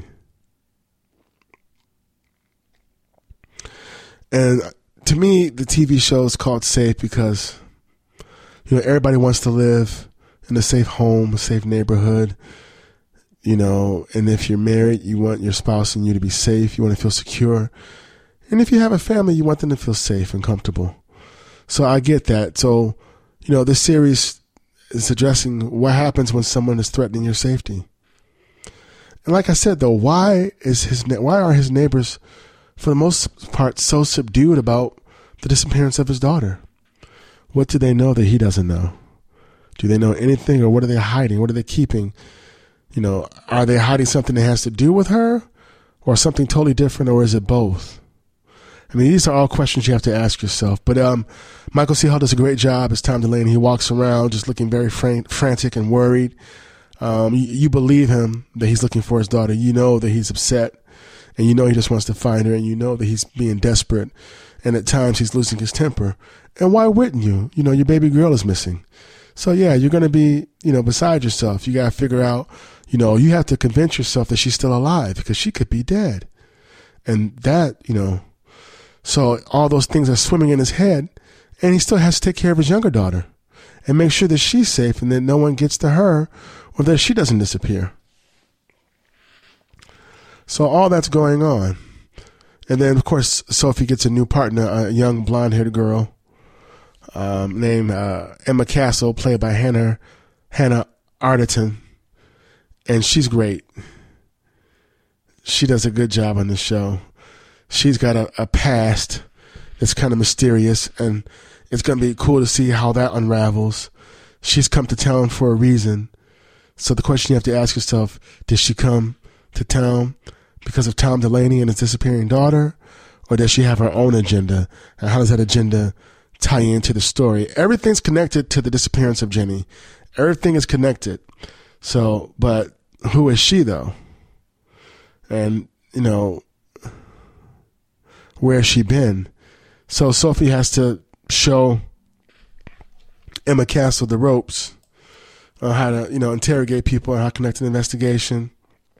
And to me, the TV show is called Safe because, everybody wants to live in a safe home, a safe neighborhood, and if you're married, you want your spouse and you to be safe. You want to feel secure. And if you have a family, you want them to feel safe and comfortable. So I get that. So, this series is addressing what happens when someone is threatening your safety. And like I said, though, why are his neighbors, for the most part, so subdued about the disappearance of his daughter? What do they know that he doesn't know? Do they know anything, or what are they hiding? What are they keeping? Are they hiding something that has to do with her, or something totally different, or is it both? I mean, these are all questions you have to ask yourself. But Michael C. Hall does a great job as Tom Delaney. He walks around just looking very frantic and worried. You believe him that he's looking for his daughter. You know that he's upset, and you know he just wants to find her, and you know that he's being desperate, and at times he's losing his temper. And why wouldn't you? Your baby girl is missing. So yeah, you're going to be, beside yourself. You got to figure out, you have to convince yourself that she's still alive because she could be dead. And that, so all those things are swimming in his head, and he still has to take care of his younger daughter and make sure that she's safe and that no one gets to her or that she doesn't disappear. So all that's going on. And then, of course, Sophie gets a new partner, a young blonde-haired girl named Emma Castle, played by Hannah Arterton. And she's great. She does a good job on the show. She's got a past that's kind of mysterious, and it's going to be cool to see how that unravels. She's come to town for a reason. So the question you have to ask yourself, did she come to town because of Tom Delaney and his disappearing daughter, or does she have her own agenda? And how does that agenda tie into the story? Everything's connected to the disappearance of Jenny. Everything is connected. So, but who is she though? And, where has she been? So Sophie has to show Emma Castle the ropes on how to, interrogate people and how to conduct an investigation.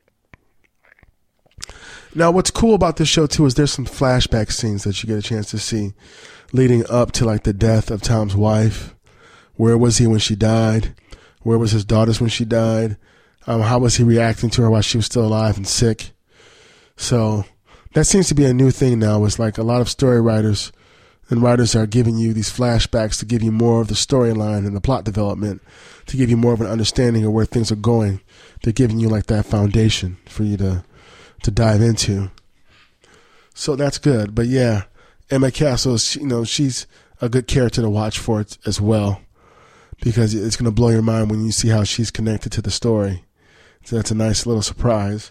Now, what's cool about this show too is there's some flashback scenes that you get a chance to see leading up to the death of Tom's wife. Where was he when she died? Where was his daughters when she died? How was he reacting to her while she was still alive and sick? So that seems to be a new thing now. It's like a lot of story writers and writers are giving you these flashbacks to give you more of the storyline and the plot development, to give you more of an understanding of where things are going. They're giving you that foundation for you to to dive into. So that's good. But yeah, Emma Castle, she's a good character to watch for it as well, because it's going to blow your mind when you see how she's connected to the story. So that's a nice little surprise.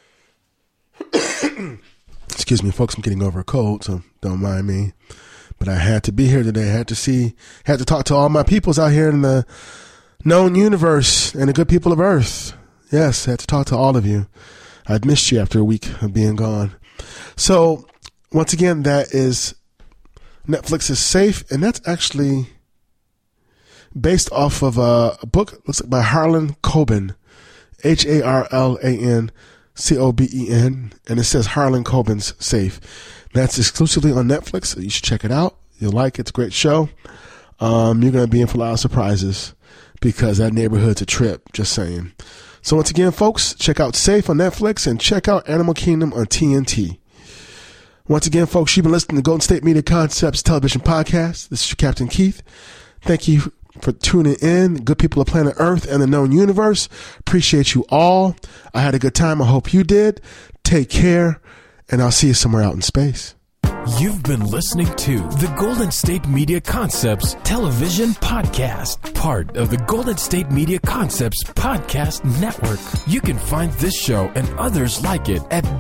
Excuse me, folks, I'm getting over a cold, so don't mind me. But I had to be here today. I had to talk to all my peoples out here in the known universe and the good people of Earth. Yes, I had to talk to all of you. I'd missed you after a week of being gone. So, once again, that is Netflix's Safe, and that's actually based off of a book, looks like by Harlan Coben, Harlan Coben, and it says Harlan Coben's Safe. That's exclusively on Netflix, so you should check it out. You'll like it. It's a great show. You're going to be in for a lot of surprises because that neighborhood's a trip, just saying. So once again, folks, check out Safe on Netflix and check out Animal Kingdom on TNT. Once again, folks, you've been listening to Golden State Media Concepts Television Podcast. This is your Captain Keith. Thank you for tuning in. Good people of planet Earth and the known universe. Appreciate you all. I had a good time. I hope you did. Take care, and I'll see you somewhere out in space. You've been listening to the Golden State Media Concepts Television Podcast, part of the Golden State Media Concepts Podcast Network. You can find this show and others like it at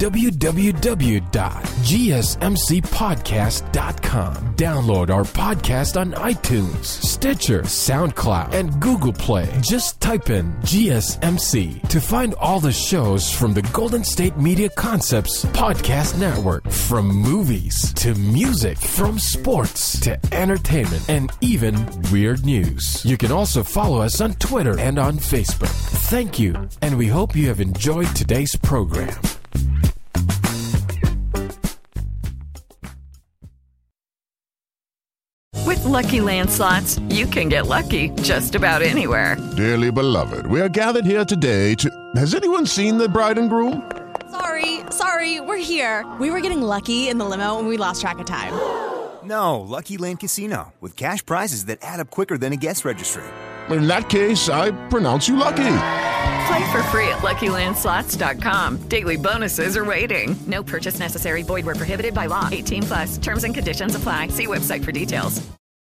www.gsmcpodcast.com. Download our podcast on iTunes, Stitcher, SoundCloud, and Google Play. Just type in GSMC to find all the shows from the Golden State Media Concepts Podcast Network, from movies to music, from sports to entertainment, and even weird news. You can also follow us on Twitter and on Facebook. Thank you, and we hope you have enjoyed today's program. With Lucky Land Slots, you can get lucky just about anywhere. Dearly beloved, we are gathered here today to... Has anyone seen the bride and groom? Sorry, we're here. We were getting lucky in the limo and we lost track of time. No, Lucky Land Casino, with cash prizes that add up quicker than a guest registry. In that case, I pronounce you lucky. Play for free at LuckyLandSlots.com. Daily bonuses are waiting. No purchase necessary. Void where prohibited by law. 18+. Terms and conditions apply. See website for details.